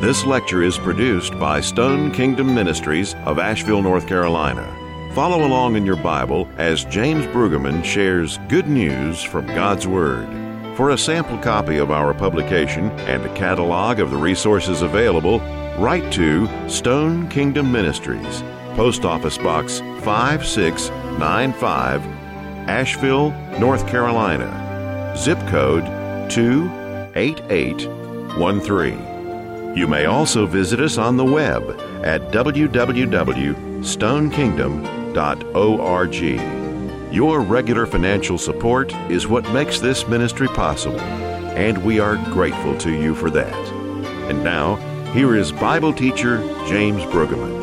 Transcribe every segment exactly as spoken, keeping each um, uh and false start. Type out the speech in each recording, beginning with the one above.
This lecture is produced by Stone Kingdom Ministries of Asheville, North Carolina. Follow along in your Bible as James Brueggemann shares good news from God's Word. For a sample copy of our publication and a catalog of the resources available, write to Stone Kingdom Ministries, Post Office Box five six nine five, Asheville, North Carolina. Zip code two eight eight one three. You may also visit us on the web at w w w dot stone kingdom dot org. Your regular financial support is what makes this ministry possible, and we are grateful to you for that. And now, here is Bible teacher James Brueggemann.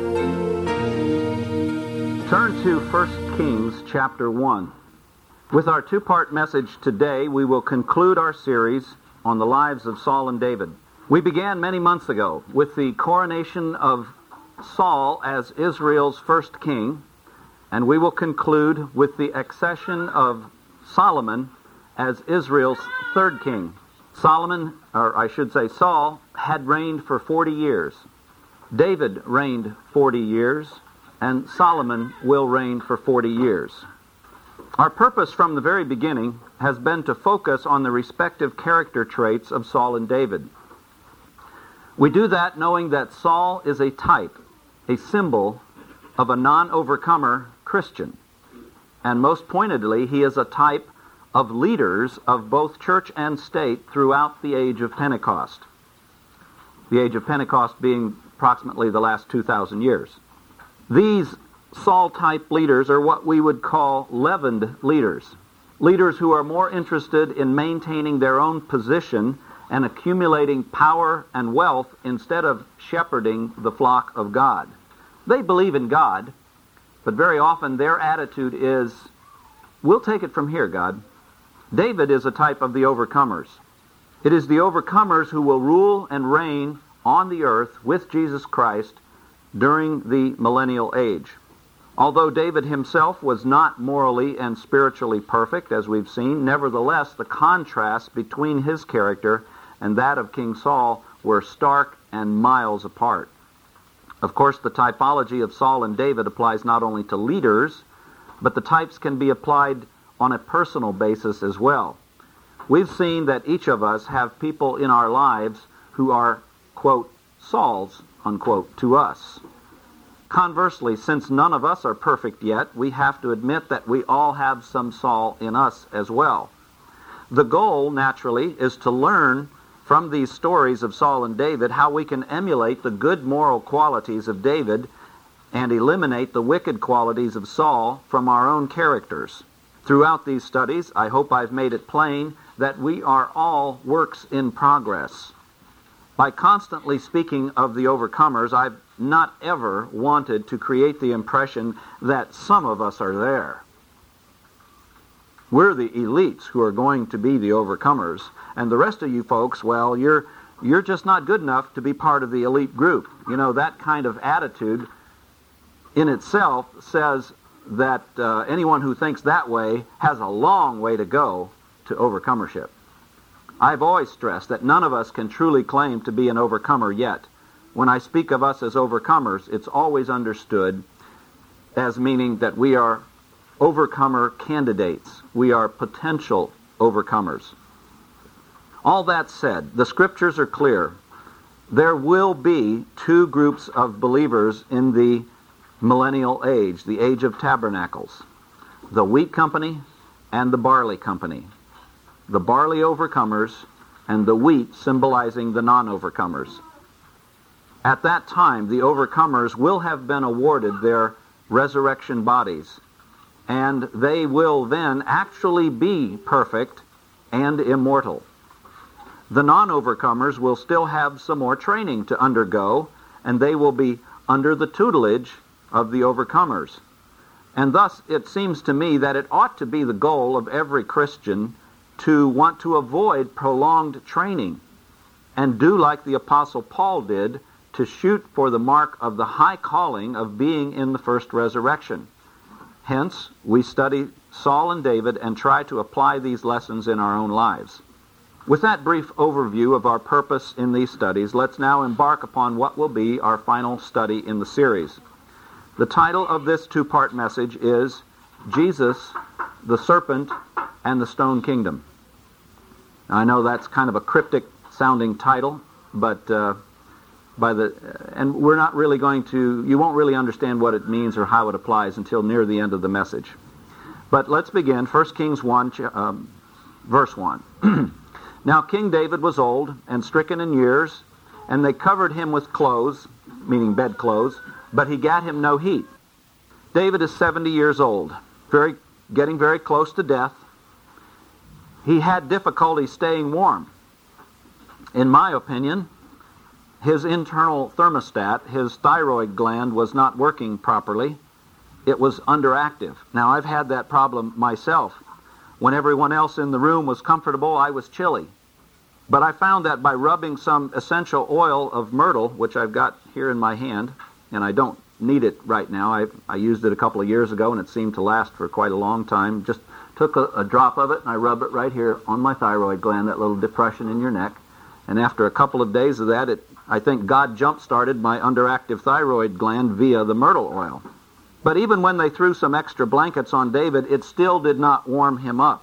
Turn to First Kings chapter one. With our two-part message today, we will conclude our series on the lives of Saul and David. We began many months ago with the coronation of Saul as Israel's first king, and we will conclude with the accession of Solomon as Israel's third king. Solomon, or I should say Saul, had reigned for forty years. David reigned forty years, and Solomon will reign for forty years. Our purpose from the very beginning has been to focus on the respective character traits of Saul and David. We do that knowing that Saul is a type, a symbol of a non-overcomer Christian. And most pointedly, he is a type of leaders of both church and state throughout the age of Pentecost. The age of Pentecost being approximately the last two thousand years. These Saul-type leaders are what we would call leavened leaders. Leaders who are more interested in maintaining their own position and accumulating power and wealth instead of shepherding the flock of God. They believe in God, but very often their attitude is, we'll take it from here, God. David is a type of the overcomers. It is the overcomers who will rule and reign on the earth with Jesus Christ during the millennial age. Although David himself was not morally and spiritually perfect, as we've seen, nevertheless, the contrast between his character and that of King Saul were stark and miles apart. Of course, the typology of Saul and David applies not only to leaders, but the types can be applied on a personal basis as well. We've seen that each of us have people in our lives who are, quote, Sauls, unquote, to us. Conversely, since none of us are perfect yet, we have to admit that we all have some Saul in us as well. The goal, naturally, is to learn from these stories of Saul and David how we can emulate the good moral qualities of David and eliminate the wicked qualities of Saul from our own characters. Throughout these studies, I hope I've made it plain that we are all works in progress. By constantly speaking of the overcomers, I've not ever wanted to create the impression that some of us are there. We're the elites who are going to be the overcomers, and the rest of you folks, well, you're you're just not good enough to be part of the elite group. You know, that kind of attitude in itself says that uh, anyone who thinks that way has a long way to go to overcomership. I've always stressed that none of us can truly claim to be an overcomer yet. When I speak of us as overcomers, it's always understood as meaning that we are overcomer candidates. We are potential overcomers. All that said, the scriptures are clear. There will be two groups of believers in the millennial age, the age of tabernacles. The wheat company and the barley company. The barley overcomers and the wheat symbolizing the non-overcomers. At that time, the overcomers will have been awarded their resurrection bodies, and they will then actually be perfect and immortal. The non-overcomers will still have some more training to undergo, and they will be under the tutelage of the overcomers. And thus, it seems to me that it ought to be the goal of every Christian to want to avoid prolonged training and do like the Apostle Paul did, to shoot for the mark of the high calling of being in the first resurrection. Hence, we study Saul and David and try to apply these lessons in our own lives. With that brief overview of our purpose in these studies, let's now embark upon what will be our final study in the series. The title of this two-part message is Jesus, the Serpent, and the Stone Kingdom. Now, I know that's kind of a cryptic sounding title, but uh, by the and we're not really going to, you won't really understand what it means or how it applies until near the end of the message. But let's begin. First Kings one, um, verse one. Now King David was old and stricken in years, and they covered him with clothes, meaning bedclothes, but he gat him no heat. David is seventy years old, very getting very close to death. He had difficulty staying warm. In my opinion, his internal thermostat, his thyroid gland, was not working properly. It was underactive. Now, I've had that problem myself. When everyone else in the room was comfortable, I was chilly. But I found that by rubbing some essential oil of myrtle, which I've got here in my hand, and I don't need it right now. I, I used it a couple of years ago, and it seemed to last for quite a long time. Just took a, a drop of it, and I rubbed it right here on my thyroid gland, that little depression in your neck. And after a couple of days of that, it, I think God jump-started my underactive thyroid gland via the myrtle oil. But even when they threw some extra blankets on David, it still did not warm him up.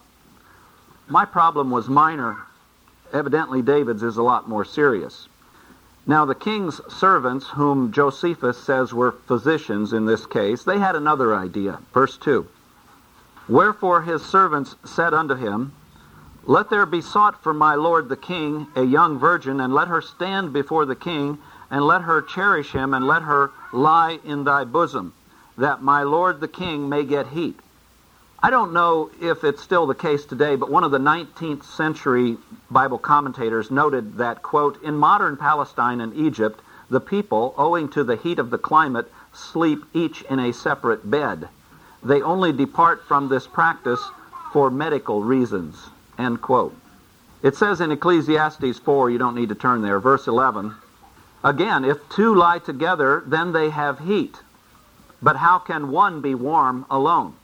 My problem was minor. Evidently, David's is a lot more serious. Now, the king's servants, whom Josephus says were physicians in this case, they had another idea. Verse two. Wherefore his servants said unto him, Let there be sought for my lord the king a young virgin, and let her stand before the king, and let her cherish him, and let her lie in thy bosom, that my lord the king may get heat. I don't know if it's still the case today, but one of the nineteenth century Bible commentators noted that, quote, in modern Palestine and Egypt, the people, owing to the heat of the climate, sleep each in a separate bed. They only depart from this practice for medical reasons, end quote. It says in Ecclesiastes four, you don't need to turn there, verse eleven, again, if two lie together, then they have heat. But how can one be warm alone?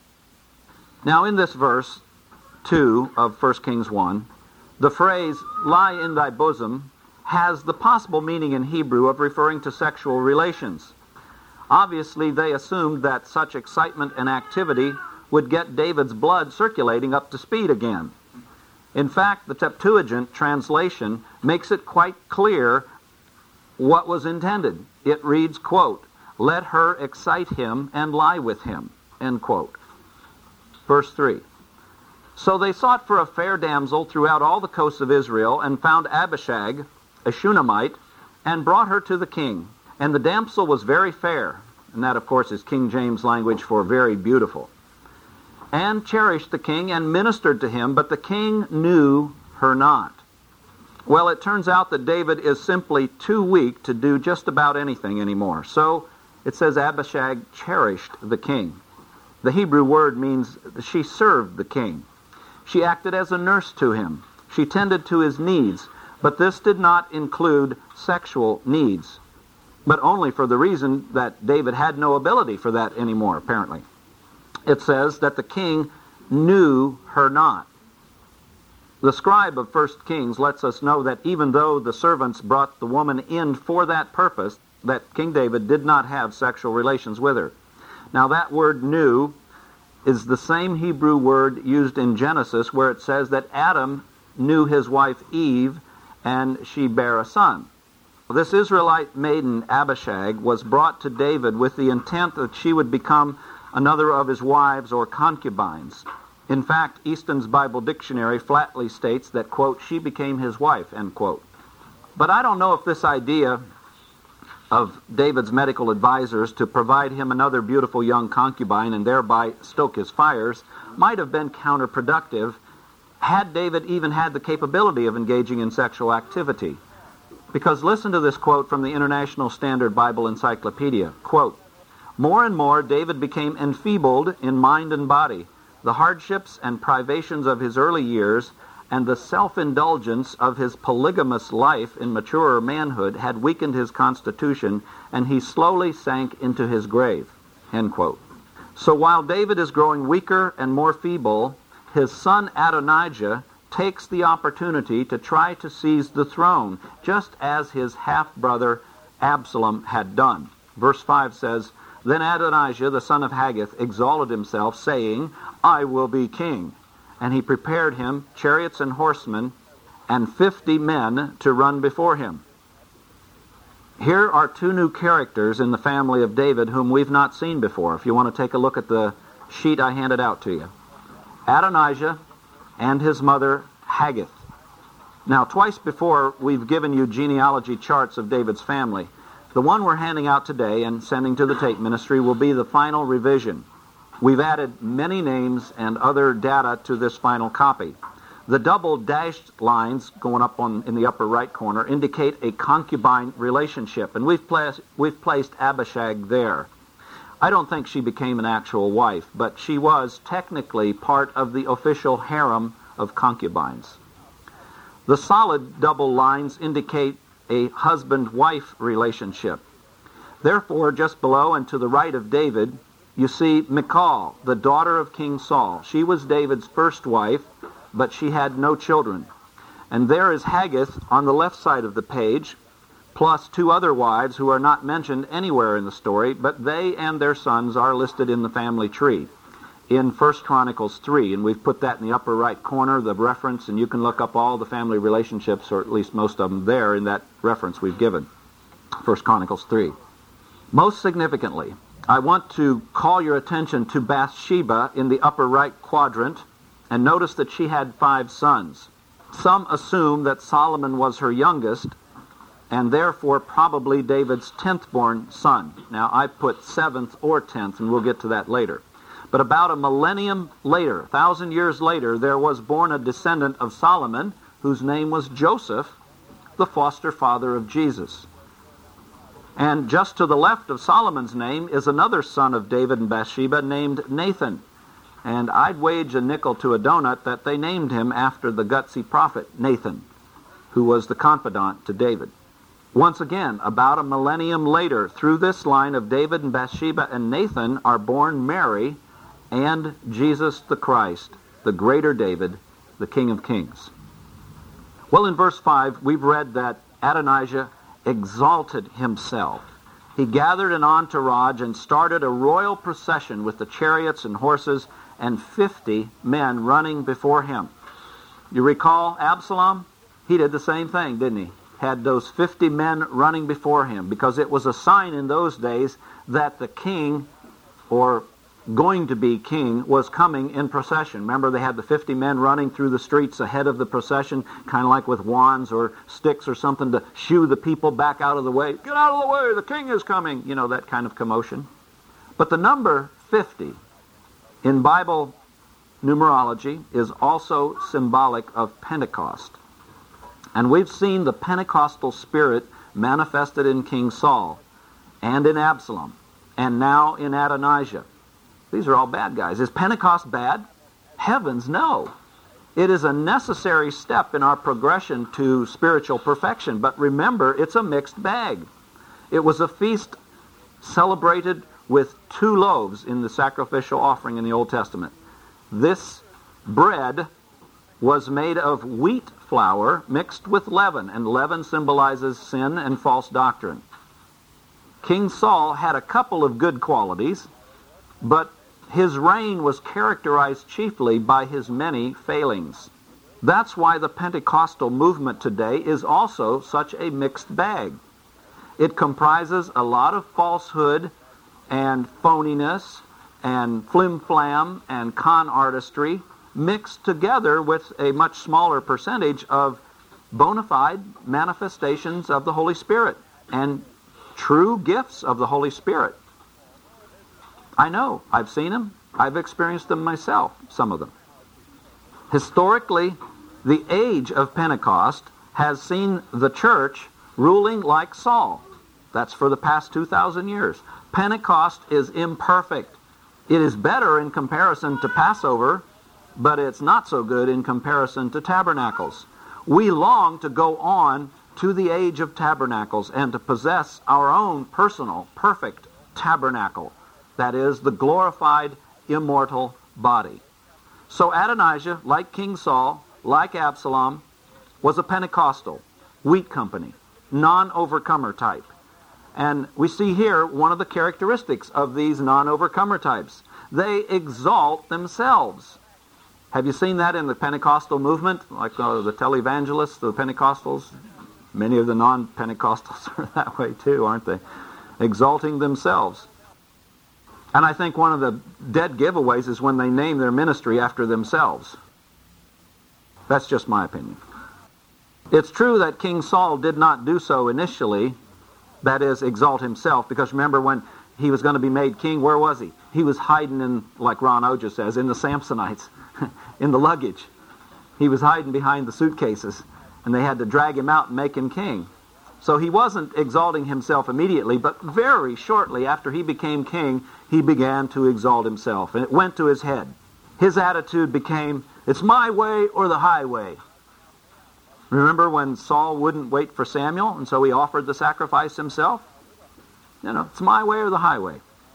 Now in this verse two of First Kings one, the phrase, lie in thy bosom, has the possible meaning in Hebrew of referring to sexual relations. Obviously, they assumed that such excitement and activity would get David's blood circulating up to speed again. In fact, the Septuagint translation makes it quite clear what was intended. It reads, quote, let her excite him and lie with him, end quote. Verse three. So they sought for a fair damsel throughout all the coasts of Israel, and found Abishag, a Shunammite, and brought her to the king. And the damsel was very fair, and that, of course, is King James language for very beautiful, and cherished the king and ministered to him, but the king knew her not. Well, it turns out that David is simply too weak to do just about anything anymore. So it says Abishag cherished the king. The Hebrew word means she served the king. She acted as a nurse to him. She tended to his needs, but this did not include sexual needs, but only for the reason that David had no ability for that anymore, apparently. It says that the king knew her not. The scribe of First Kings lets us know that even though the servants brought the woman in for that purpose, that King David did not have sexual relations with her. Now that word knew is the same Hebrew word used in Genesis where it says that Adam knew his wife Eve and she bare a son. This Israelite maiden Abishag was brought to David with the intent that she would become another of his wives or concubines. In fact, Easton's Bible Dictionary flatly states that, quote, she became his wife, end quote. But I don't know if this idea of David's medical advisors to provide him another beautiful young concubine and thereby stoke his fires might have been counterproductive had David even had the capability of engaging in sexual activity. Because listen to this quote from the International Standard Bible Encyclopedia, quote, more and more David became enfeebled in mind and body. The hardships and privations of his early years and the self-indulgence of his polygamous life in maturer manhood had weakened his constitution, and he slowly sank into his grave, end quote. So while David is growing weaker and more feeble, his son Adonijah takes the opportunity to try to seize the throne, just as his half-brother Absalom had done. Verse five says, "Then Adonijah, the son of Haggith, exalted himself, saying, I will be king. And he prepared him chariots and horsemen, and fifty men to run before him." Here are two new characters in the family of David whom we've not seen before. If you want to take a look at the sheet I handed out to you. Adonijah and his mother Haggith. Now, twice before we've given you genealogy charts of David's family. The one we're handing out today and sending to the tape ministry will be the final revision. We've added many names and other data to this final copy. The double dashed lines going up on in the upper right corner indicate a concubine relationship, and we've placed, we've placed Abishag there. I don't think she became an actual wife, but she was technically part of the official harem of concubines. The solid double lines indicate a husband-wife relationship. Therefore, just below and to the right of David, you see Michal, the daughter of King Saul. She was David's first wife, but she had no children. And there is Haggith on the left side of the page, plus two other wives who are not mentioned anywhere in the story, but they and their sons are listed in the family tree in First Chronicles three, and we've put that in the upper right corner, the reference, and you can look up all the family relationships, or at least most of them there in that reference we've given, First Chronicles three. Most significantly, I want to call your attention to Bathsheba in the upper right quadrant, and notice that she had five sons. Some assume that Solomon was her youngest, and therefore probably David's tenth-born son. Now, I put seventh or tenth, and we'll get to that later. But about a millennium later, a thousand years later, there was born a descendant of Solomon, whose name was Joseph, the foster father of Jesus. And just to the left of Solomon's name is another son of David and Bathsheba named Nathan. And I'd wage a nickel to a donut that they named him after the gutsy prophet Nathan, who was the confidant to David. Once again, about a millennium later, through this line of David and Bathsheba and Nathan are born Mary and Jesus the Christ, the greater David, the King of Kings. Well, in verse five, we've read that Adonijah exalted himself. He gathered an entourage and started a royal procession with the chariots and horses and fifty men running before him. You recall Absalom? He did the same thing, didn't he? Had those fifty men running before him, because it was a sign in those days that the king, or going to be king, was coming in procession. Remember, they had the fifty men running through the streets ahead of the procession, kind of like with wands or sticks or something to shoo the people back out of the way. Get out of the way, the king is coming. You know, that kind of commotion. But the number fifty in Bible numerology is also symbolic of Pentecost. And we've seen the Pentecostal spirit manifested in King Saul and in Absalom and now in Adonijah. These are all bad guys. Is Pentecost bad? Heavens, no. It is a necessary step in our progression to spiritual perfection. But remember, it's a mixed bag. It was a feast celebrated with two loaves in the sacrificial offering in the Old Testament. This bread was made of wheat flour mixed with leaven, and leaven symbolizes sin and false doctrine. King Saul had a couple of good qualities, but his reign was characterized chiefly by his many failings. That's why the Pentecostal movement today is also such a mixed bag. It comprises a lot of falsehood and phoniness and flim-flam and con artistry mixed together with a much smaller percentage of bona fide manifestations of the Holy Spirit and true gifts of the Holy Spirit. I know. I've seen them. I've experienced them myself, some of them. Historically, the age of Pentecost has seen the church ruling like Saul. That's for the past two thousand years. Pentecost is imperfect. It is better in comparison to Passover, but it's not so good in comparison to tabernacles. We long to go on to the age of tabernacles and to possess our own personal, perfect tabernacle. That is, the glorified, immortal body. So Adonijah, like King Saul, like Absalom, was a Pentecostal, wheat company, non-overcomer type. And we see here one of the characteristics of these non-overcomer types. They exalt themselves. Have you seen that in the Pentecostal movement? Like uh, the televangelists, the Pentecostals? Many of the non-Pentecostals are that way too, aren't they? Exalting themselves. And I think one of the dead giveaways is when they name their ministry after themselves. That's just my opinion. It's true that King Saul did not do so initially, that is, exalt himself, because remember when he was going to be made king, where was he? He was hiding in, like Ron Oja says, in the Samsonites, in the luggage. He was hiding behind the suitcases, and they had to drag him out and make him king. So he wasn't exalting himself immediately, but very shortly after he became king, he began to exalt himself, and it went to his head. His attitude became, it's my way or the highway. Remember when Saul wouldn't wait for Samuel, and so he offered the sacrifice himself? You know, it's my way or the highway.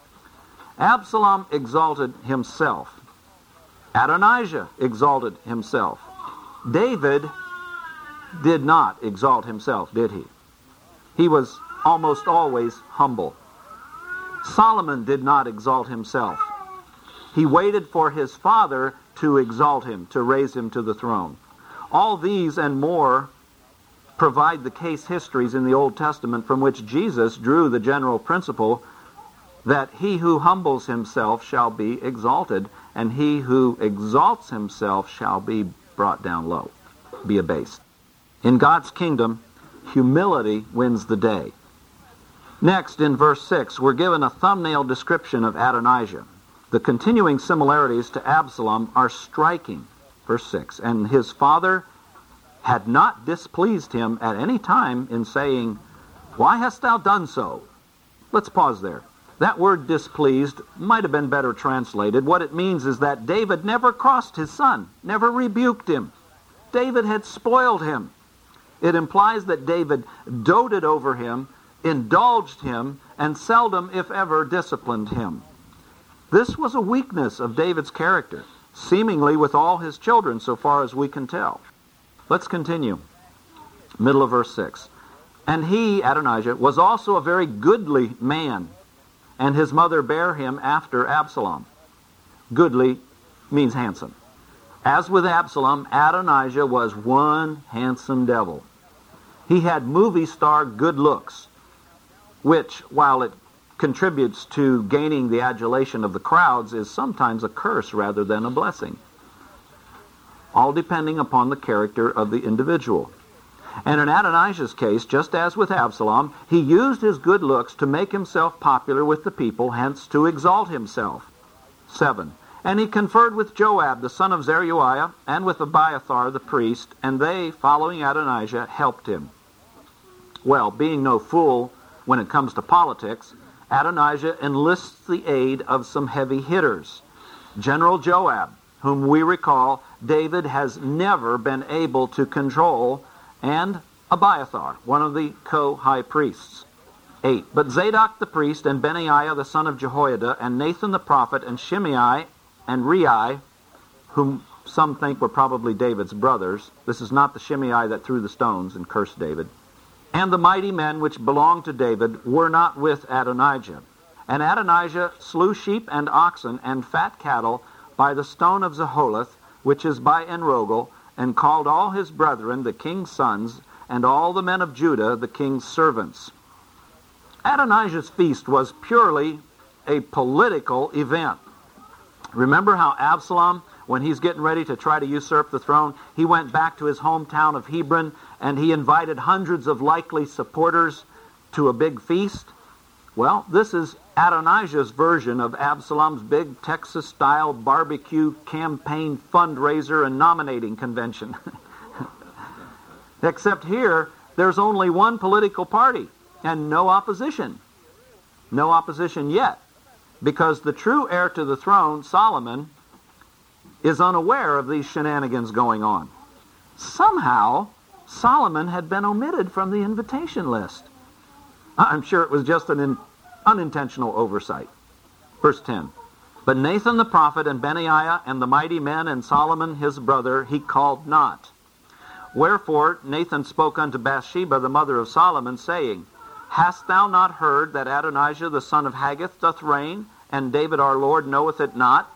Absalom exalted himself. Adonijah exalted himself. David did not exalt himself, did he? He was almost always humble. Solomon did not exalt himself. He waited for his father to exalt him, to raise him to the throne. All these and more provide the case histories in the Old Testament from which Jesus drew the general principle that he who humbles himself shall be exalted, and he who exalts himself shall be brought down low, be abased. In God's kingdom, humility wins the day. Next, in verse six, we're given a thumbnail description of Adonijah. The continuing similarities to Absalom are striking. Verse six, and his father had not displeased him at any time in saying, why hast thou done so? Let's pause there. That word displeased might have been better translated. What it means is that David never crossed his son, never rebuked him. David had spoiled him. It implies that David doted over him, indulged him, and seldom, if ever, disciplined him. This was a weakness of David's character, seemingly with all his children, so far as we can tell. Let's continue. Middle of verse six. And he, Adonijah, was also a very goodly man, and his mother bare him after Absalom. Goodly means handsome. As with Absalom, Adonijah was one handsome devil. He had movie star good looks, which, while it contributes to gaining the adulation of the crowds, is sometimes a curse rather than a blessing, all depending upon the character of the individual. And in Adonijah's case, just as with Absalom, he used his good looks to make himself popular with the people, hence to exalt himself. Seven. And he conferred with Joab, the son of Zeruiah, and with Abiathar the priest, and they, following Adonijah, helped him. Well, being no fool when it comes to politics, Adonijah enlists the aid of some heavy hitters. General Joab, whom we recall David has never been able to control, and Abiathar, one of the co-high priests. Eight. But Zadok the priest, and Benaiah the son of Jehoiada, and Nathan the prophet, and Shimei, and Rei, whom some think were probably David's brothers. This is not the Shimei that threw the stones and cursed David. And the mighty men which belonged to David were not with Adonijah. And Adonijah slew sheep and oxen and fat cattle by the stone of Zaholath, which is by Enrogel, and called all his brethren the king's sons, and all the men of Judah the king's servants. Adonijah's feast was purely a political event. Remember how Absalom, when he's getting ready to try to usurp the throne, he went back to his hometown of Hebron, and he invited hundreds of likely supporters to a big feast? Well, this is Adonijah's version of Absalom's big Texas-style barbecue campaign fundraiser and nominating convention. Except here, there's only one political party and no opposition. No opposition yet, because the true heir to the throne, Solomon, is unaware of these shenanigans going on. Somehow, Solomon had been omitted from the invitation list. I'm sure it was just an in, unintentional oversight. Verse ten. But Nathan the prophet and Benaiah and the mighty men and Solomon his brother he called not. Wherefore Nathan spoke unto Bathsheba the mother of Solomon, saying, Hast thou not heard that Adonijah the son of Haggith doth reign, and David our Lord knoweth it not?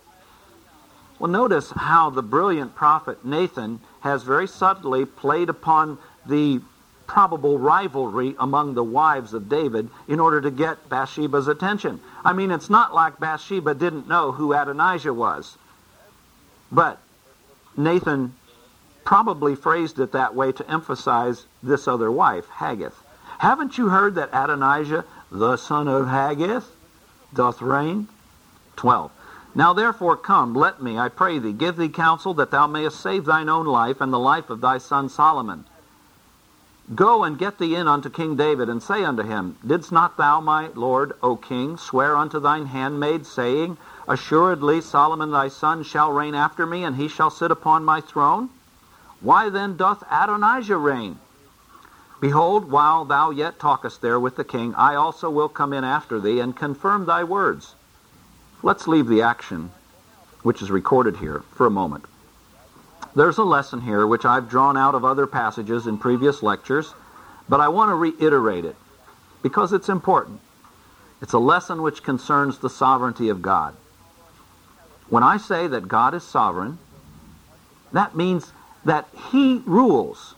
Well, notice how the brilliant prophet Nathan has very subtly played upon the probable rivalry among the wives of David in order to get Bathsheba's attention. I mean, it's not like Bathsheba didn't know who Adonijah was. But Nathan probably phrased it that way to emphasize this other wife, Haggith. Haven't you heard that Adonijah, the son of Haggith, doth reign? twelve. Now therefore come, let me, I pray thee, give thee counsel that thou mayest save thine own life and the life of thy son Solomon. Go and get thee in unto King David, and say unto him, Didst not thou, my lord, O king, swear unto thine handmaid, saying, Assuredly Solomon thy son shall reign after me, and he shall sit upon my throne? Why then doth Adonijah reign? Behold, while thou yet talkest there with the king, I also will come in after thee, and confirm thy words. Let's leave the action, which is recorded here, for a moment. There's a lesson here which I've drawn out of other passages in previous lectures, but I want to reiterate it because it's important. It's a lesson which concerns the sovereignty of God. When I say that God is sovereign, that means that He rules,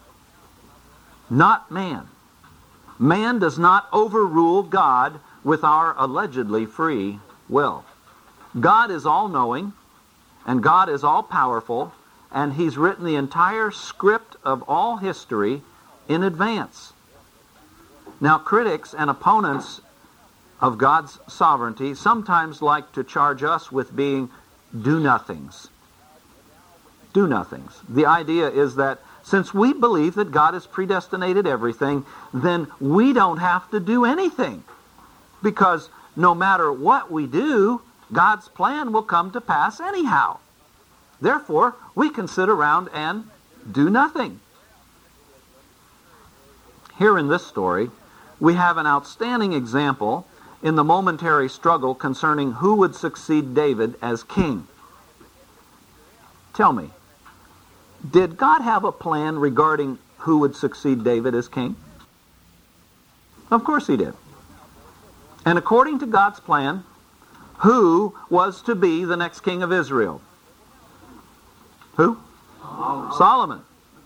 not man. Man does not overrule God with our allegedly free will. God is all-knowing, and God is all-powerful, and He's written the entire script of all history in advance. Now, critics and opponents of God's sovereignty sometimes like to charge us with being do-nothings. Do-nothings. The idea is that since we believe that God has predestinated everything, then we don't have to do anything. Because no matter what we do, God's plan will come to pass anyhow. Therefore, we can sit around and do nothing. Here in this story, we have an outstanding example in the momentary struggle concerning who would succeed David as king. Tell me, did God have a plan regarding who would succeed David as king? Of course He did. And according to God's plan, who was to be the next king of Israel? Who? Solomon. Solomon.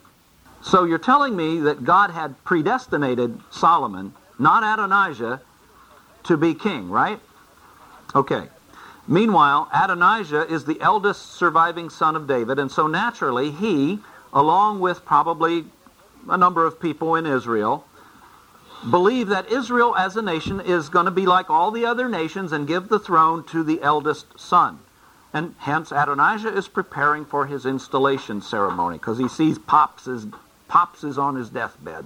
So you're telling me that God had predestinated Solomon, not Adonijah, to be king, right? Okay. Meanwhile, Adonijah is the eldest surviving son of David, and so naturally he, along with probably a number of people in Israel, believe that Israel as a nation is going to be like all the other nations and give the throne to the eldest son. And hence Adonijah is preparing for his installation ceremony because he sees Pops is, Pops is on his deathbed.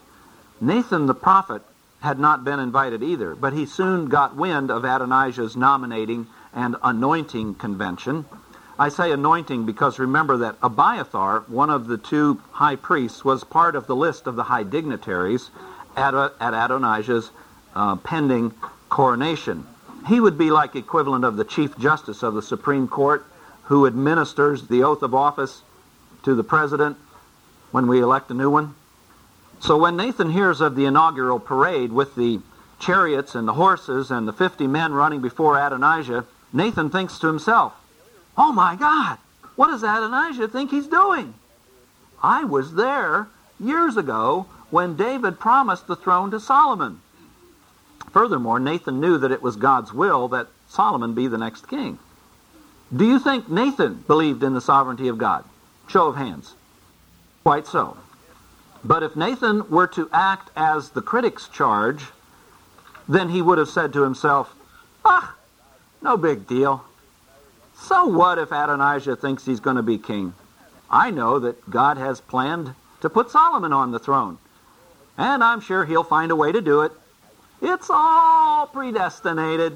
Nathan the prophet had not been invited either, but he soon got wind of Adonijah's nominating and anointing convention. I say anointing because remember that Abiathar, one of the two high priests, was part of the list of the high dignitaries at, at Adonijah's uh, pending coronation. He would be like equivalent of the Chief Justice of the Supreme Court who administers the oath of office to the president when we elect a new one. So when Nathan hears of the inaugural parade with the chariots and the horses and the fifty men running before Adonijah, Nathan thinks to himself, oh my God, what does Adonijah think he's doing? I was there years ago when David promised the throne to Solomon. Furthermore, Nathan knew that it was God's will that Solomon be the next king. Do you think Nathan believed in the sovereignty of God? Show of hands. Quite so. But if Nathan were to act as the critics charge, then he would have said to himself, ah, no big deal. So what if Adonijah thinks he's going to be king? I know that God has planned to put Solomon on the throne, and I'm sure He'll find a way to do it. It's all predestinated.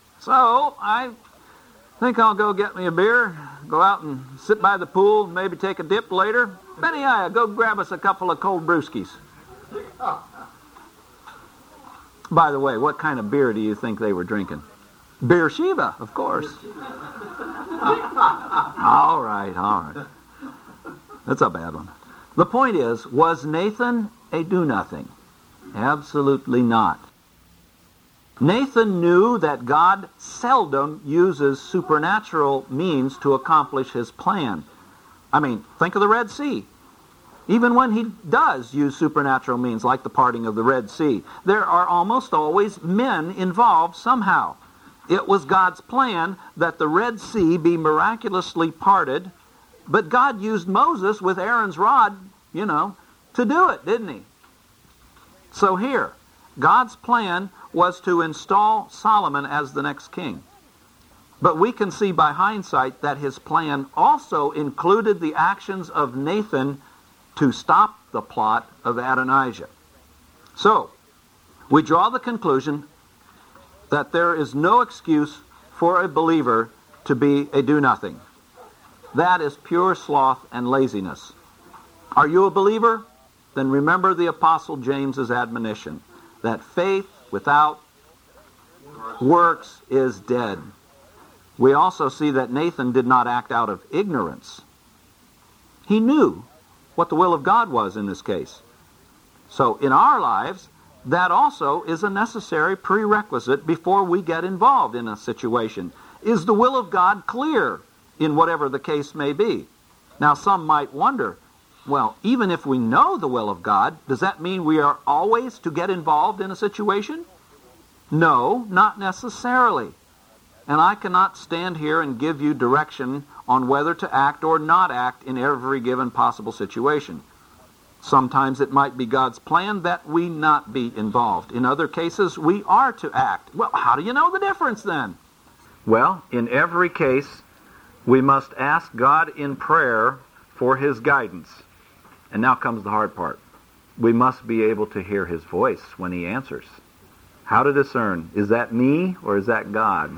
So I think I'll go get me a beer, go out and sit by the pool, maybe take a dip later. Benaiah, go grab us a couple of cold brewskis. By the way, what kind of beer do you think they were drinking? Beersheba, of course. all right, all right. That's a bad one. The point is, was Nathan a do-nothing? Absolutely not. Nathan knew that God seldom uses supernatural means to accomplish his plan. I mean, think of the Red Sea. Even when he does use supernatural means, like the parting of the Red Sea, there are almost always men involved somehow. It was God's plan that the Red Sea be miraculously parted, but God used Moses with Aaron's rod, you know, to do it, didn't he? So here, God's plan was to install Solomon as the next king. But we can see by hindsight that his plan also included the actions of Nathan to stop the plot of Adonijah. So, we draw the conclusion that there is no excuse for a believer to be a do-nothing. That is pure sloth and laziness. Are you a believer? Then remember the Apostle James's admonition that faith without works is dead. We also see that Nathan did not act out of ignorance. He knew what the will of God was in this case. So in our lives, that also is a necessary prerequisite before we get involved in a situation. Is the will of God clear in whatever the case may be? Now some might wonder, well, even if we know the will of God, does that mean we are always to get involved in a situation? No, not necessarily. And I cannot stand here and give you direction on whether to act or not act in every given possible situation. Sometimes it might be God's plan that we not be involved. In other cases, we are to act. Well, how do you know the difference then? Well, in every case, we must ask God in prayer for His guidance. And now comes the hard part. We must be able to hear His voice when He answers. How to discern, is that me or is that God?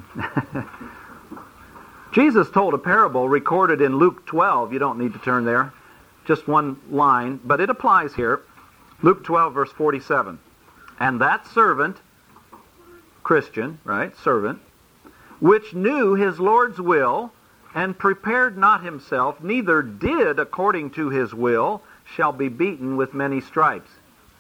Jesus told a parable recorded in Luke twelve. You don't need to turn there. Just one line, but it applies here. Luke twelve, verse forty-seven. And that servant, Christian, right, servant, which knew his Lord's will, and prepared not himself, neither did according to his will, shall be beaten with many stripes.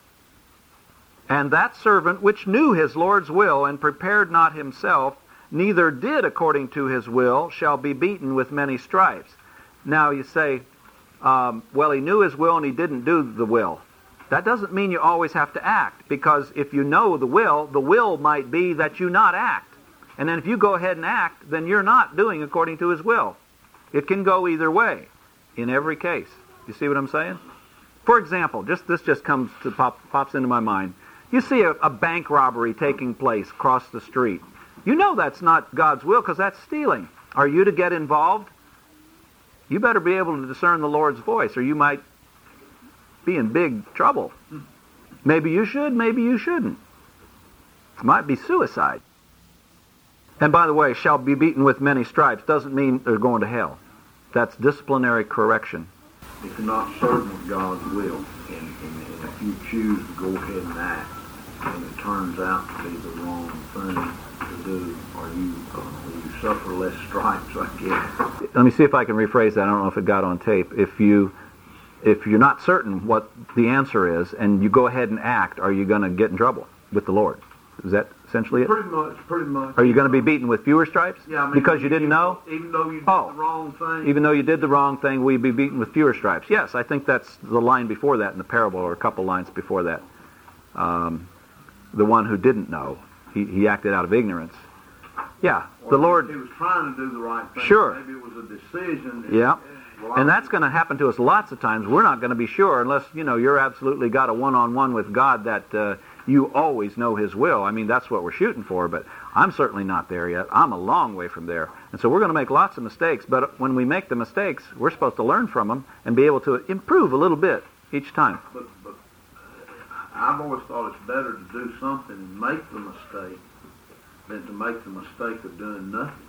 And that servant which knew his Lord's will, and prepared not himself, neither did according to his will, shall be beaten with many stripes. Now you say, um, well, he knew his will and he didn't do the will. That doesn't mean you always have to act, because if you know the will, the will might be that you not act. And then if you go ahead and act, then you're not doing according to his will. It can go either way in every case. You see what I'm saying? For example, just this just comes to pop, pops into my mind. You see a, a bank robbery taking place across the street. You know that's not God's will because that's stealing. Are you to get involved? You better be able to discern the Lord's voice or you might be in big trouble. Maybe you should, maybe you shouldn't. It might be suicide. And by the way, shall be beaten with many stripes doesn't mean they're going to hell. That's disciplinary correction. If you're not certain of God's will, and, and, and if you choose to go ahead and act, and it turns out to be the wrong thing to do, are you, uh, will you suffer less stripes, I guess? Let me see if I can rephrase that. I don't know if it got on tape. If you, if you're not certain what the answer is, and you go ahead and act, are you going to get in trouble with the Lord? Is that essentially it? Pretty much, pretty much. Are you going to be beaten with fewer stripes? Yeah, I mean, because you didn't even, know? Even though you did oh, the wrong thing? Even though you did the wrong thing, will you be beaten with fewer stripes? Yes, I think that's the line before that in the parable, or a couple lines before that. Um, the one who didn't know, he, he acted out of ignorance. Yeah, or the Lord... He was trying to do the right thing. Sure. Maybe it was a decision. Yeah. Well, and that's going to happen to us lots of times. We're not going to be sure unless, you know, you're absolutely got a one-on-one with God that uh, you always know His will. I mean, that's what we're shooting for, but I'm certainly not there yet. I'm a long way from there. And so we're going to make lots of mistakes, but when we make the mistakes, we're supposed to learn from them and be able to improve a little bit each time. But, but I've always thought it's better to do something and make the mistake than to make the mistake of doing nothing.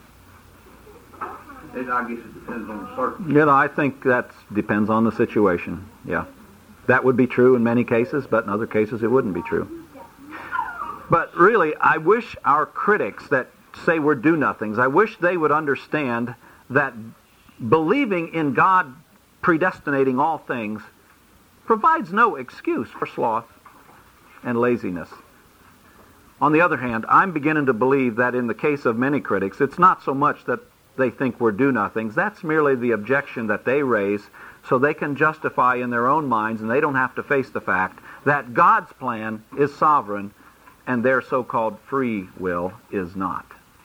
And I guess it depends on the circumstances. You know, I think that depends on the situation. Yeah. That would be true in many cases, but in other cases it wouldn't be true. But really, I wish our critics that say we're do-nothings. I wish they would understand that believing in God predestinating all things provides no excuse for sloth and laziness. On the other hand, I'm beginning to believe that in the case of many critics, it's not so much that they think we're do-nothings. That's merely the objection that they raise so they can justify in their own minds, and they don't have to face the fact that God's plan is sovereign and their so-called free will is not.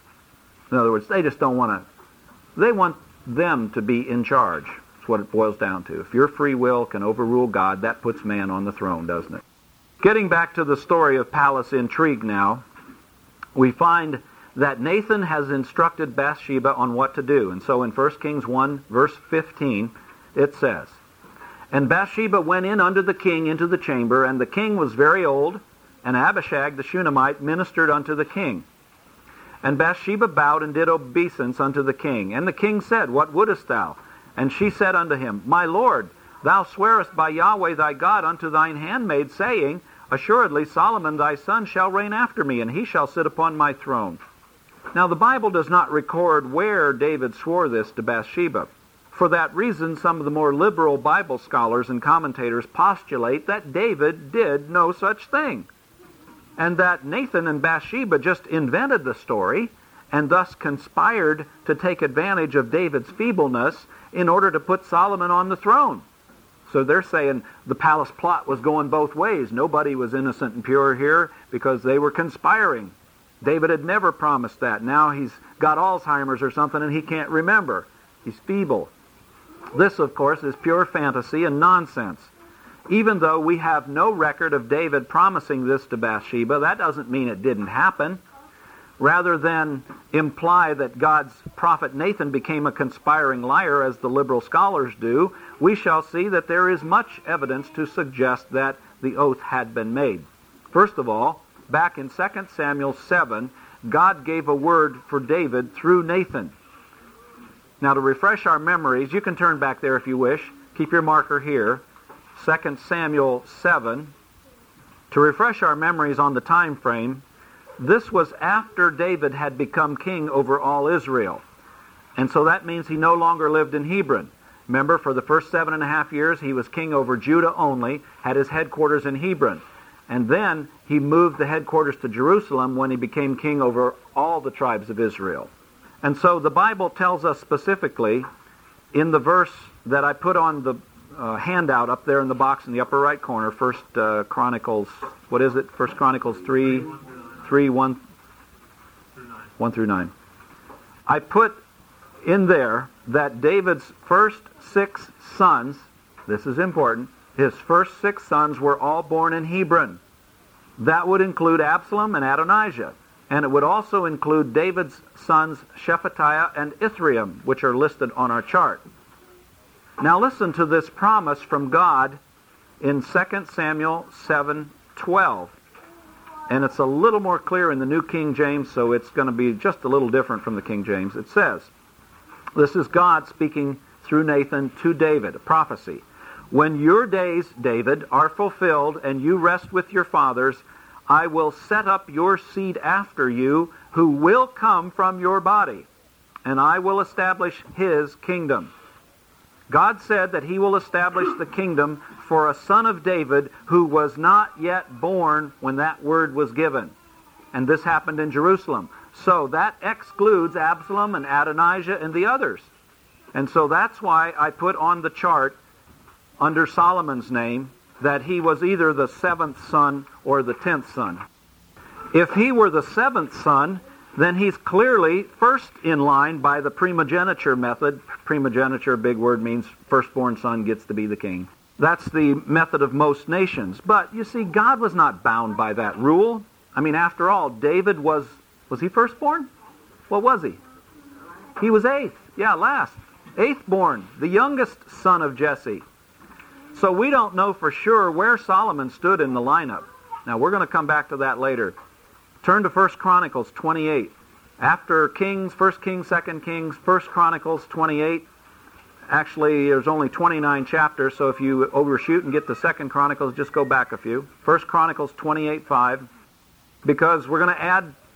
In other words, they just don't want to, they want them to be in charge. That's what it boils down to. If your free will can overrule God, that puts man on the throne, doesn't it? Getting back to the story of palace intrigue now, we find that Nathan has instructed Bathsheba on what to do. And so in First Kings one, verse fifteen, it says, "And Bathsheba went in unto the king into the chamber, and the king was very old, and Abishag the Shunammite ministered unto the king. And Bathsheba bowed and did obeisance unto the king. And the king said, What wouldest thou? And she said unto him, My lord, thou swearest by Yahweh thy God unto thine handmaid, saying, Assuredly Solomon thy son shall reign after me, and he shall sit upon my throne." Now the Bible does not record where David swore this to Bathsheba. For that reason, some of the more liberal Bible scholars and commentators postulate that David did no such thing, and that Nathan and Bathsheba just invented the story and thus conspired to take advantage of David's feebleness in order to put Solomon on the throne. So they're saying the palace plot was going both ways. Nobody was innocent and pure here because they were conspiring. David had never promised that. Now he's got Alzheimer's or something and he can't remember. He's feeble. This, of course, is pure fantasy and nonsense. Even though we have no record of David promising this to Bathsheba, that doesn't mean it didn't happen. Rather than imply that God's prophet Nathan became a conspiring liar, as the liberal scholars do, we shall see that there is much evidence to suggest that the oath had been made. First of all, back in Second Samuel seven, God gave a word for David through Nathan. Now, to refresh our memories, you can turn back there if you wish. Keep your marker here. Second Samuel seven. To refresh our memories on the time frame, this was after David had become king over all Israel. And so that means he no longer lived in Hebron. Remember, for the first seven and a half years, he was king over Judah only, had his headquarters in Hebron. And then he moved the headquarters to Jerusalem when he became king over all the tribes of Israel. And so the Bible tells us specifically in the verse that I put on the uh, handout up there in the box in the upper right corner, First uh, Chronicles, what is it? First Chronicles three, three, one, one through nine. I put in there that David's first six sons, this is important, his first six sons were all born in Hebron. That would include Absalom and Adonijah. And it would also include David's sons Shephatiah and Ithream, which are listed on our chart. Now listen to this promise from God in Second Samuel seven twelve. And it's a little more clear in the New King James, so it's going to be just a little different from the King James. It says, this is God speaking through Nathan to David, a prophecy. "When your days, David, are fulfilled and you rest with your fathers, I will set up your seed after you, who will come from your body, and I will establish his kingdom." God said that he will establish the kingdom for a son of David who was not yet born when that word was given. And this happened in Jerusalem. So that excludes Absalom and Adonijah and the others. And so that's why I put on the chart under Solomon's name that he was either the seventh son or the tenth son. If he were the seventh son, then he's clearly first in line by the primogeniture method. Primogeniture, big word, means firstborn son gets to be the king. That's the method of most nations. But you see, God was not bound by that rule. I mean, after all, David was, was he firstborn? What was he? He was eighth. Yeah, last. Eighth born, the youngest son of Jesse. So we don't know for sure where Solomon stood in the lineup. Now, we're going to come back to that later. Turn to First Chronicles twenty-eight. After Kings, First Kings, Second Kings, First Chronicles twenty-eight. Actually, there's only twenty-nine chapters, so if you overshoot and get to Second Chronicles, just go back a few. First Chronicles twenty-eight five. Because we're going to add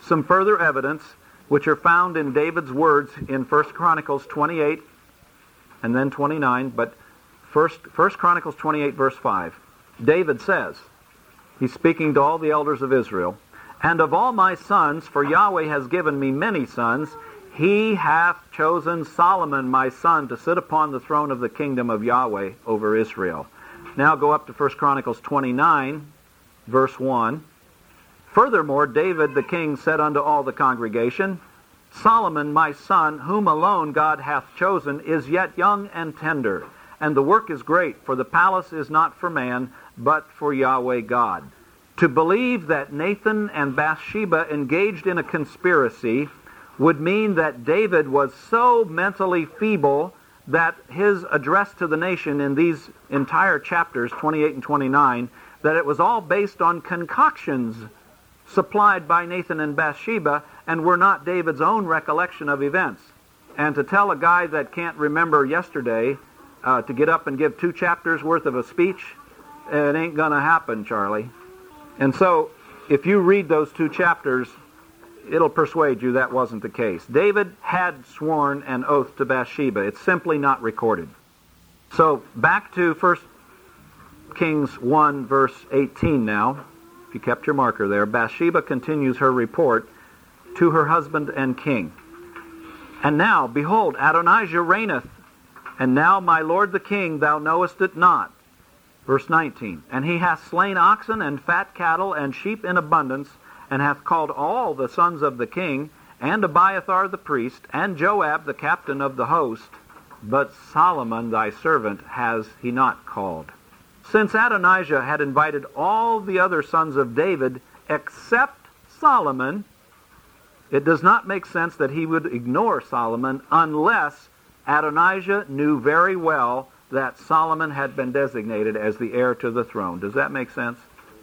some further evidence which are found in David's words in First Chronicles twenty-eight and then twenty-nine, but First, First Chronicles twenty-eight, verse five. David says, he's speaking to all the elders of Israel, "And of all my sons, for Yahweh has given me many sons, He hath chosen Solomon my son to sit upon the throne of the kingdom of Yahweh over Israel." Now go up to First Chronicles twenty-nine, verse one. "Furthermore, David the king said unto all the congregation, Solomon my son, whom alone God hath chosen, is yet young and tender, and the work is great, for the palace is not for man, but for Yahweh God. To believe that Nathan and Bathsheba engaged in a conspiracy would mean that David was so mentally feeble that his address to the nation in these entire chapters, twenty-eight and twenty-nine, that it was all based on concoctions supplied by Nathan and Bathsheba and were not David's own recollection of events. And to tell a guy that can't remember yesterday uh, to get up and give two chapters worth of a speech, it ain't going to happen, Charlie. And so, if you read those two chapters, it'll persuade you that wasn't the case. David had sworn an oath to Bathsheba. It's simply not recorded. So, back to First Kings one, verse eighteen now. If you kept your marker there, Bathsheba continues her report to her husband and king. "And now, behold, Adonijah reigneth, and now, my lord the king, thou knowest it not." Verse nineteen, "And he hath slain oxen and fat cattle and sheep in abundance, and hath called all the sons of the king, and Abiathar the priest, and Joab the captain of the host, but Solomon thy servant has he not called." Since Adonijah had invited all the other sons of David except Solomon, it does not make sense that he would ignore Solomon unless Adonijah knew very well that Solomon had been designated as the heir to the throne. Does that make sense?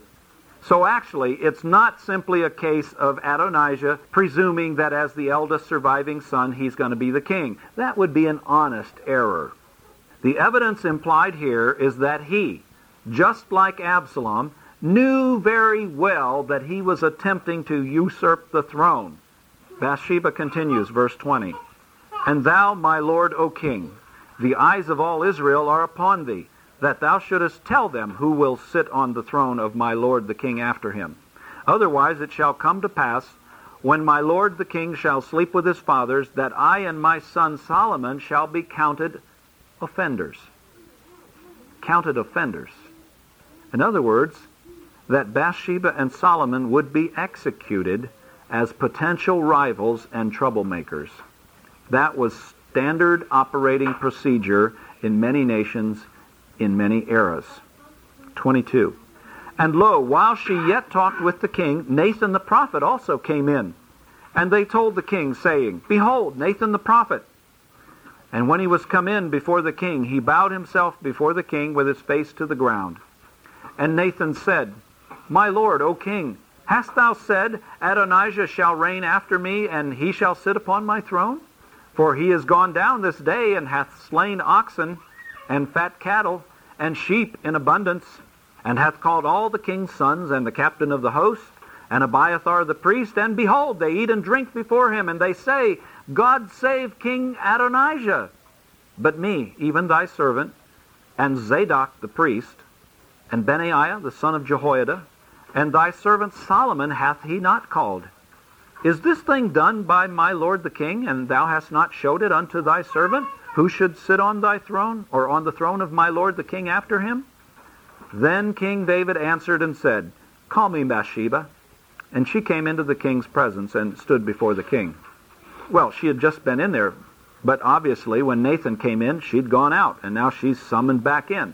So actually, it's not simply a case of Adonijah presuming that as the eldest surviving son, he's going to be the king. That would be an honest error. The evidence implied here is that he, just like Absalom, knew very well that he was attempting to usurp the throne. Bathsheba continues, verse twenty, "And thou, my lord, O king, the eyes of all Israel are upon thee, that thou shouldest tell them who will sit on the throne of my lord the king after him. Otherwise it shall come to pass, when my lord the king shall sleep with his fathers, that I and my son Solomon shall be counted offenders." Counted offenders. In other words, that Bathsheba and Solomon would be executed as potential rivals and troublemakers. That was standard operating procedure in many nations in many eras. twenty-two. "And lo, while she yet talked with the king, Nathan the prophet also came in. And they told the king, saying, Behold, Nathan the prophet. And when he was come in before the king, he bowed himself before the king with his face to the ground. And Nathan said, My lord, O king, hast thou said, Adonijah shall reign after me, and he shall sit upon my throne? For he is gone down this day, and hath slain oxen, and fat cattle, and sheep in abundance, and hath called all the king's sons, and the captain of the host, and Abiathar the priest, and behold, they eat and drink before him, and they say, God save King Adonijah. But me, even thy servant, and Zadok the priest, and Benaiah the son of Jehoiada, and thy servant Solomon hath he not called. Is this thing done by my lord the king, and thou hast not showed it unto thy servant, who should sit on thy throne, or on the throne of my lord the king after him? Then King David answered and said, Call me Bathsheba. And she came into the king's presence and stood before the king. Well, she had just been in there, but obviously when Nathan came in, she'd gone out, and now she's summoned back in.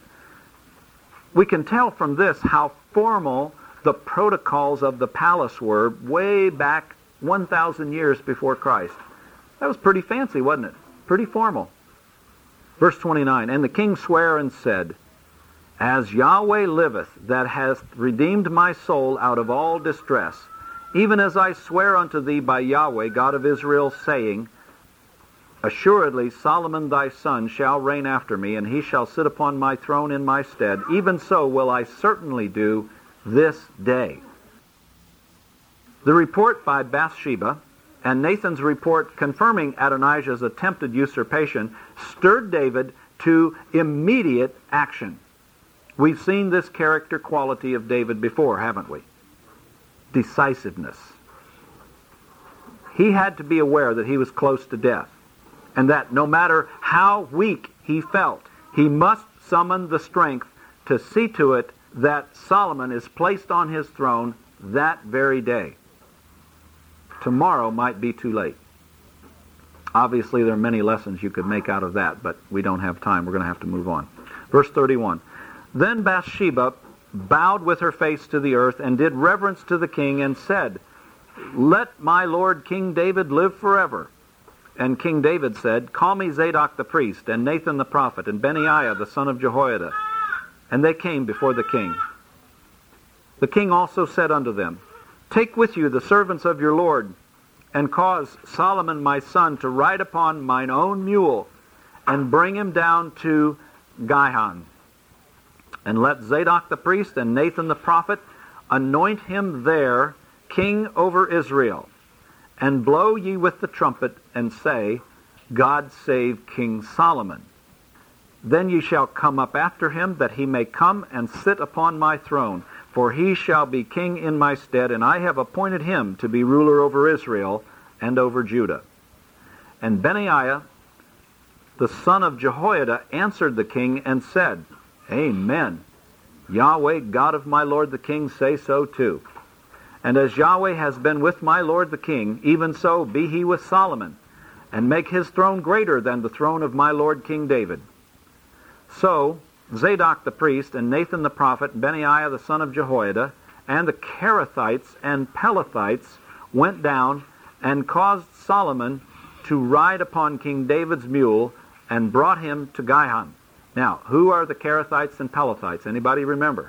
We can tell from this how formal the protocols of the palace were way back one thousand years before Christ. That was pretty fancy, wasn't it? Pretty formal. Verse twenty-nine, And the king sware and said, As Yahweh liveth, that hath redeemed my soul out of all distress, even as I swear unto thee by Yahweh, God of Israel, saying, Assuredly Solomon thy son shall reign after me, and he shall sit upon my throne in my stead. Even so will I certainly do this day. The report by Bathsheba and Nathan's report confirming Adonijah's attempted usurpation stirred David to immediate action. We've seen this character quality of David before, haven't we? Decisiveness. He had to be aware that he was close to death, and that no matter how weak he felt, he must summon the strength to see to it that Solomon is placed on his throne that very day. Tomorrow might be too late. Obviously, there are many lessons you could make out of that, but we don't have time. We're going to have to move on. Verse thirty-one. Then Bathsheba bowed with her face to the earth and did reverence to the king and said, "Let my lord King David live forever." And King David said, "Call me Zadok the priest, and Nathan the prophet, and Benaiah the son of Jehoiada." And they came before the king. The king also said unto them, "Take with you the servants of your lord, and cause Solomon my son to ride upon mine own mule, and bring him down to Gihon. And let Zadok the priest and Nathan the prophet anoint him there king over Israel. And blow ye with the trumpet, and say, God save King Solomon. Then ye shall come up after him, that he may come and sit upon my throne. For he shall be king in my stead, and I have appointed him to be ruler over Israel and over Judah." And Benaiah, the son of Jehoiada, answered the king and said, "Amen. Yahweh, God of my lord the king, say so too. And as Yahweh has been with my lord the king, even so be he with Solomon, and make his throne greater than the throne of my lord King David." So Zadok the priest, and Nathan the prophet, Benaiah the son of Jehoiada, and the Kerethites and Pelethites went down and caused Solomon to ride upon King David's mule, and brought him to Gihon. Now, who are the Kerethites and Pelethites? Anybody remember?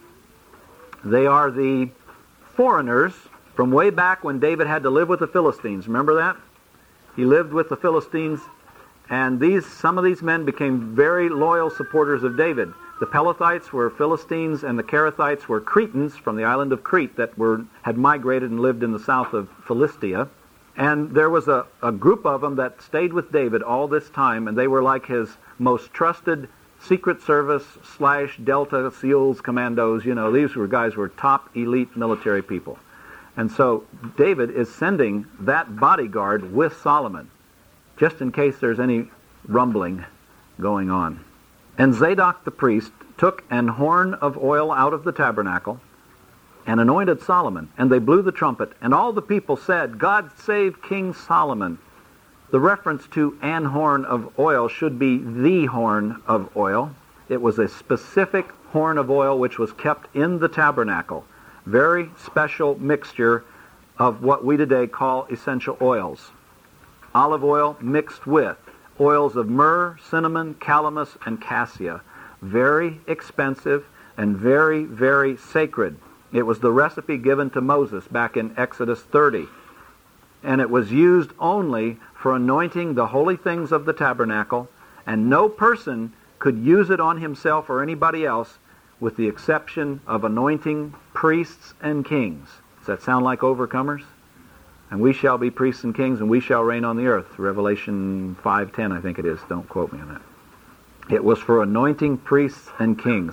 They are the foreigners from way back when David had to live with the Philistines. Remember that? He lived with the Philistines, and these some of these men became very loyal supporters of David. The Pelethites were Philistines, and the Kerethites were Cretans from the island of Crete that were had migrated and lived in the south of Philistia. And there was a, a group of them that stayed with David all this time, and they were like his most trusted Secret Service slash Delta SEALs commandos. You know, these were guys who were top elite military people. And so David is sending that bodyguard with Solomon, just in case there's any rumbling going on. And Zadok the priest took an horn of oil out of the tabernacle and anointed Solomon, and they blew the trumpet, and all the people said, God save King Solomon. The reference to an horn of oil should be the horn of oil. It was a specific horn of oil which was kept in the tabernacle. Very special mixture of what we today call essential oils. Olive oil mixed with oils of myrrh, cinnamon, calamus, and cassia. Very expensive and very, very sacred. It was the recipe given to Moses back in Exodus thirty. And it was used only for anointing the holy things of the tabernacle, and no person could use it on himself or anybody else with the exception of anointing priests and kings. Does that sound like overcomers? And we shall be priests and kings, and we shall reign on the earth. Revelation five ten, I think it is. Don't quote me on that. It was for anointing priests and kings.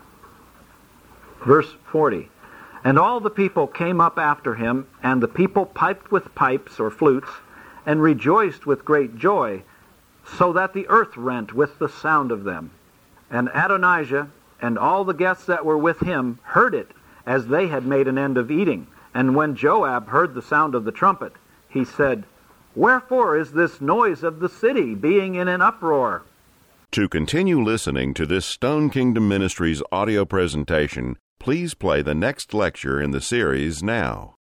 Verse forty. And all the people came up after him, and the people piped with pipes or flutes, and rejoiced with great joy, so that the earth rent with the sound of them. And Adonijah and all the guests that were with him heard it, as they had made an end of eating. And when Joab heard the sound of the trumpet, he said, Wherefore is this noise of the city being in an uproar? To continue listening to this Stone Kingdom Ministries audio presentation, please play the next lecture in the series now.